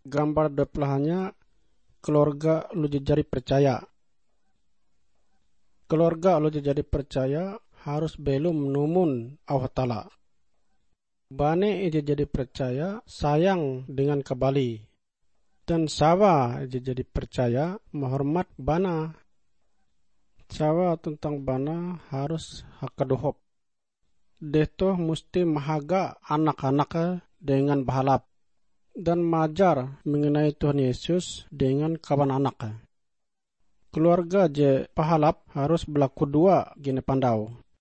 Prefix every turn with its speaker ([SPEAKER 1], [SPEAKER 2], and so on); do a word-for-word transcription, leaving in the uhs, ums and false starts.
[SPEAKER 1] Gambar depannya keluarga lu jadi percaya. Keluarga lu jadi percaya harus belum numun Allah Ta'ala. Bane ije jadi percaya sayang dengan kembali. Dan sawa ije jadi percaya menghormat bana. Sawa tentang bana harus hakadohop. Deto mesti mahaga anak-anaknya dengan bahalap. Dan majar mengenai Tuhan Yesus dengan kawan anaknya. Keluarga je pahalap harus berlaku dua gini pandau.